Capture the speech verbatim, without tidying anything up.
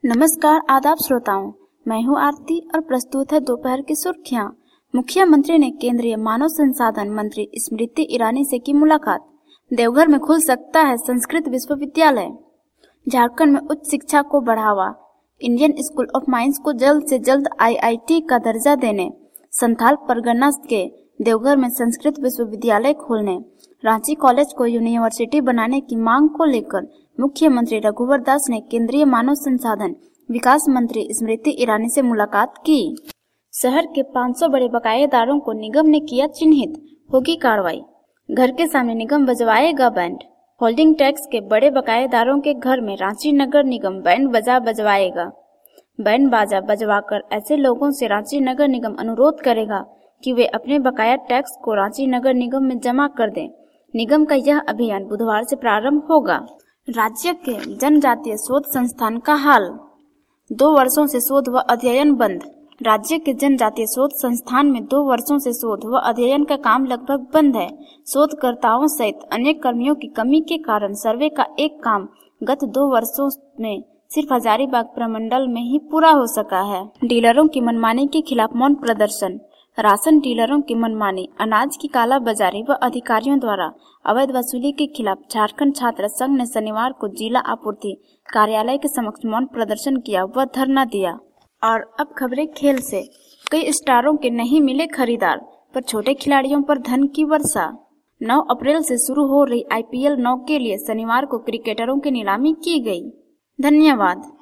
नमस्कार आदाब श्रोताओं, मैं हूं आरती और प्रस्तुत है दोपहर की सुर्खियां। मुख्यमंत्री ने केंद्रीय मानव संसाधन मंत्री स्मृति ईरानी से की मुलाकात। देवघर में खुल सकता है संस्कृत विश्वविद्यालय। झारखंड में उच्च शिक्षा को बढ़ावा। इंडियन स्कूल ऑफ माइंस को जल्द से जल्द आई आई टी का दर्जा देने। संथाल परगना के देवघर में संस्कृत विश्वविद्यालय खोलने। रांची कॉलेज को यूनिवर्सिटी बनाने की मांग को लेकर मुख्यमंत्री रघुवर दास ने केंद्रीय मानव संसाधन विकास मंत्री स्मृति ईरानी से मुलाकात की। शहर के पाँच सौ बड़े बकायेदारों को निगम ने किया चिन्हित, होगी कार्रवाई। घर के सामने निगम बजवाएगा बैंड। होल्डिंग टैक्स के बड़े बकायेदारों के घर में रांची नगर निगम बैंड बजा बजवाएगा। बैंड बाजा बजवाकर ऐसे लोगों से रांची नगर निगम अनुरोध करेगा कि वे अपने बकाया टैक्स को रांची नगर निगम में जमा कर दें। निगम का यह अभियान बुधवार से प्रारंभ होगा। राज्य के जनजातीय शोध संस्थान का हाल। दो वर्षों से शोध व अध्ययन बंद। राज्य के जनजातीय शोध संस्थान में दो वर्षों से शोध व अध्ययन का काम लगभग बंद है। शोधकर्ताओं सहित अनेक कर्मियों की कमी के कारण सर्वे का एक काम गत दो वर्षों में सिर्फ हजारीबाग प्रमंडल में ही पूरा हो सका है। डीलरों की मनमानी के खिलाफ मौन प्रदर्शन। राशन डीलरों की मनमानी, अनाज की कालाबाजारी व अधिकारियों द्वारा अवैध वसूली के खिलाफ झारखंड छात्र संघ ने शनिवार को जिला आपूर्ति कार्यालय के समक्ष मौन प्रदर्शन किया व धरना दिया। और अब खबरें खेल से। कई स्टारों के नहीं मिले खरीदार, पर छोटे खिलाड़ियों पर धन की वर्षा। नौ अप्रैल से शुरू हो रही आई पी एल नौ के लिए शनिवार को क्रिकेटरों की नीलामी की गई। धन्यवाद।